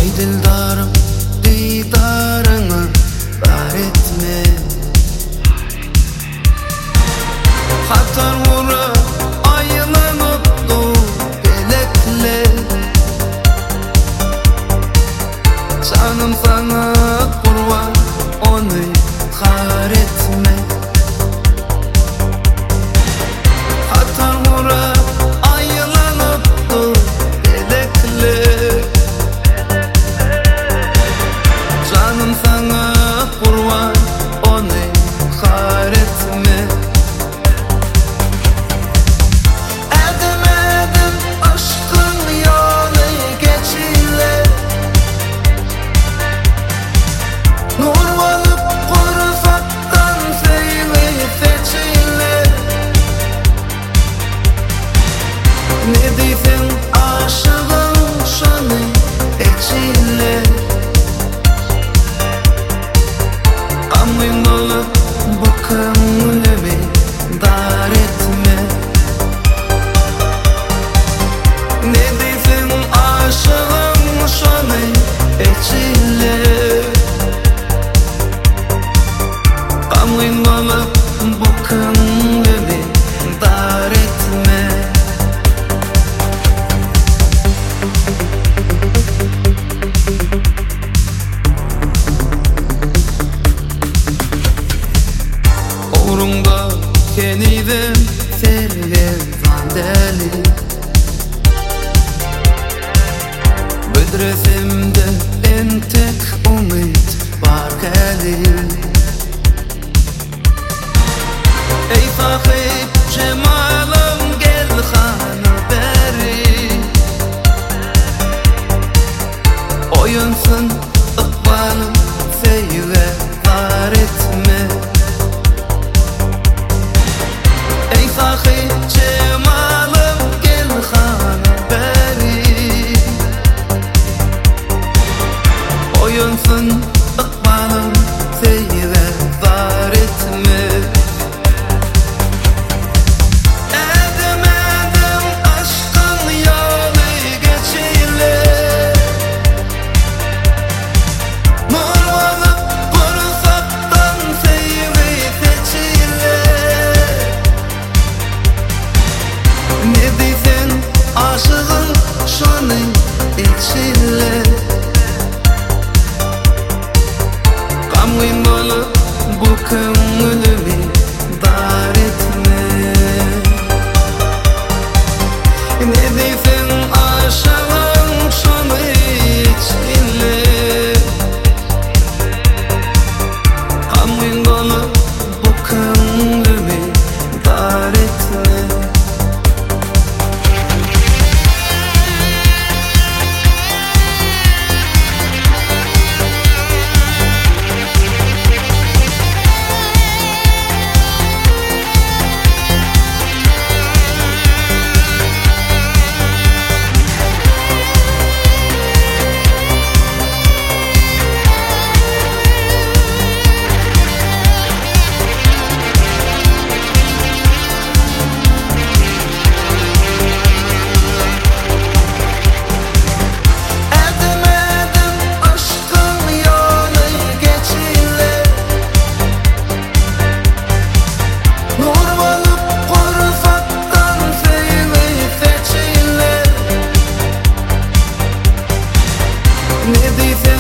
Ey dildarım, didarını dar etme. Hatar vura aylanıptı pelekler. Canım sana kurban, onu har etme. Hatar vura aylanıptı pelekler. Canım sana kurban, onu har etme. Edemedim aşkın yolu geçile. Nur olup kurfaktan feyli feçile. Ne diysen aşığın şanı içile. Gamın olup bu kımlımı dar etme. Ne diysen aşığın şanı içile. Gamın olup bu kımlımı dar etme. Uğrunda yeniden sergen deli. Bedresimde en tek umut var gelir. Ey sahip cemalım gel hanı beri. Oyunsun ıkbalım seyve var etme. Ey sahip cemalım gel hanı beri. Oyunsun ıkbalım seyve var etme. Edemedim aşkın yolu geçile. Nur olup kurfaktan feyli feçile. Ne diysen aşığın şanı içile. Gamın olup bu kımlımı dar etme. Ne diysen aşığın şanı içile. Gamın olup bu kımlımı dar etme. Edemedim aşkın yolu geçile. Nur olup kurfaktan feyli feçile. Ne diysen